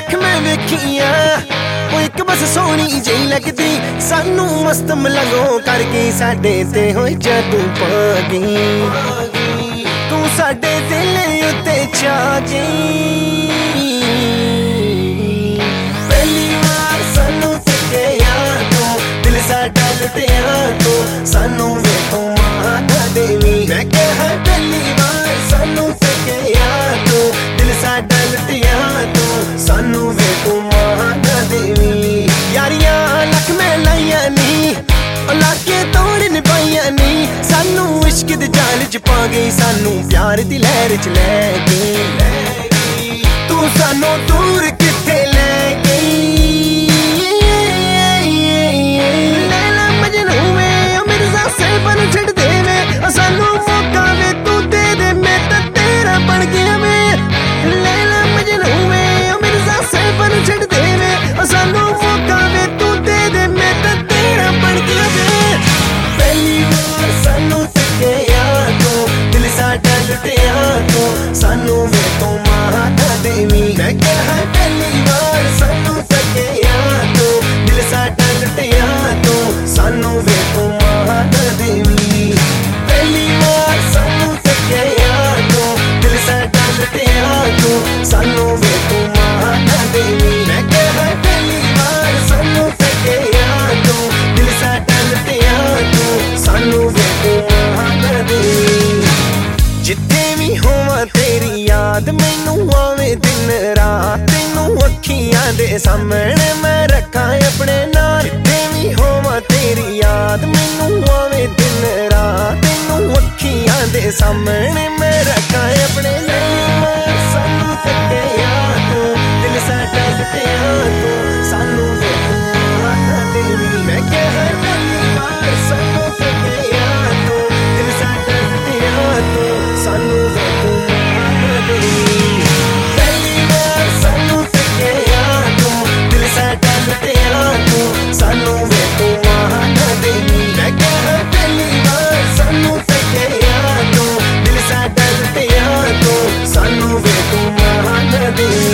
लख मैं वेखिया एक बस सोहनी जी लगदी सानू मस्त मलंगो करके साडे ते होई जादू पा गई तू साडे दिल उत्ते छा गई। पहली बार सानू तकिया तू दिल साडा लुटिया तू सानू वे तू माता देवी मैं कहा पहली बार सानू तकिया तू दिल साडा लुटिया तू सानू वे तू माता देवी। यारियां लख मैं लाइया नी लाके तोड़ निभाइया नी सानू इश्क दे जाल च पा गई सानू प्यार दी लहर च ले गई तू सानू दूर किथे ले गई। लैला मजनू वे मिर्जा सैयफा नू छड़ दे वे सानू मौका वे तू दे दे मैं तां तेरा बन गया वे। लैला मजनू वे मिर्जा सैयफा नू छड़ दे वे सानू मौका वे तू दे दे मैं तां तेरा बन गया वे। पहली बार सानू तकिया तू दिल साडा लुटिया तू सानू वे तू माता देवी मैं कहा पहली बार सानू तकिया तू दिल साडा लुटिया तू सानू वे तू माता देवी। पहली बार सानू तकिया तू दिल साडा लुटिया तू सानू वे तू माता देवी मैं कहा पहली बार सानू तकिया तू दिल साडा लुटिया तू सानू वे तू माता देवी। जिथे भी होवां तेरी याद मैनू आवे दिन रात तैनू अखियां दे सामने मैं रखां अपने नाल। जिथे भी होवां तेरी याद मैनू आवे दिन रात तैनू अखियां दे सामने मैं रखां अपने नाल। सानू तकिया तू दिल साडा लुटिया तू सानू वे तू माता देवी मैं कहा पहली बार सानू तकिया तू दिल साडा लुटिया तू सानू वे तू माता देवी। पहली बार सानू तकिया तू दिल साडा लुटिया तू सानू वे तू माता देवी मैं कहा पहली बार सानू तकिया तू दिल साडा लुटिया तू सानू वे तू माता देवी।